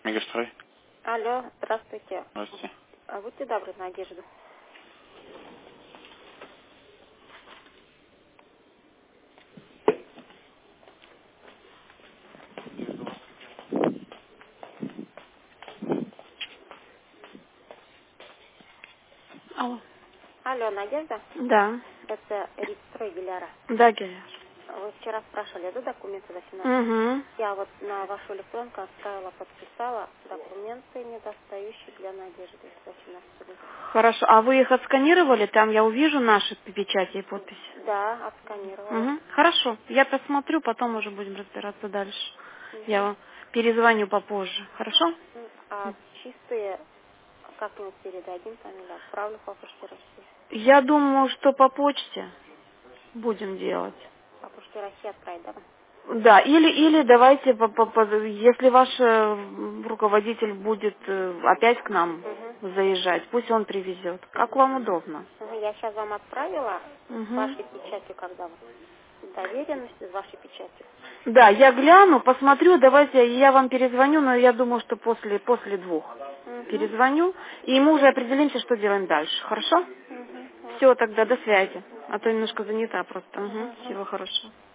Мегастрой. Алло, здравствуйте. Здравствуйте. Будьте добры, Надежда. Алло. Алло, Надежда? Да. Это Ритстрой Гиляра. Да, Геля. Вы вчера спрашивали, да, документы за 17? Угу. Я вот на вашу электронку отправила, подписала документы, недостающие для Надежды за 17 лет. Хорошо. А вы их отсканировали? Там я увижу наши печати и подписи. Да, отсканировала. Угу. Хорошо. Я посмотрю, потом уже будем разбираться дальше. Я Мгм. вам перезвоню попозже. Хорошо? А чистые как-нибудь передадим, там, или отправлю по почте России. Я думаю, что по почте будем делать. По почте России отправить, да? Да, или давайте, если ваш руководитель будет опять к нам Угу. заезжать, пусть он привезет. Как вам удобно. Я сейчас вам отправила с Угу. вашей печатью, когда вот доверенность с вашей печатью. Да, я гляну, посмотрю, давайте я вам перезвоню, но я думаю, что после 2 Угу. перезвоню, и мы уже определимся, что делаем дальше. Хорошо? Угу. Все, тогда до связи. А то немножко занята просто. Угу. Угу. Всего хорошего.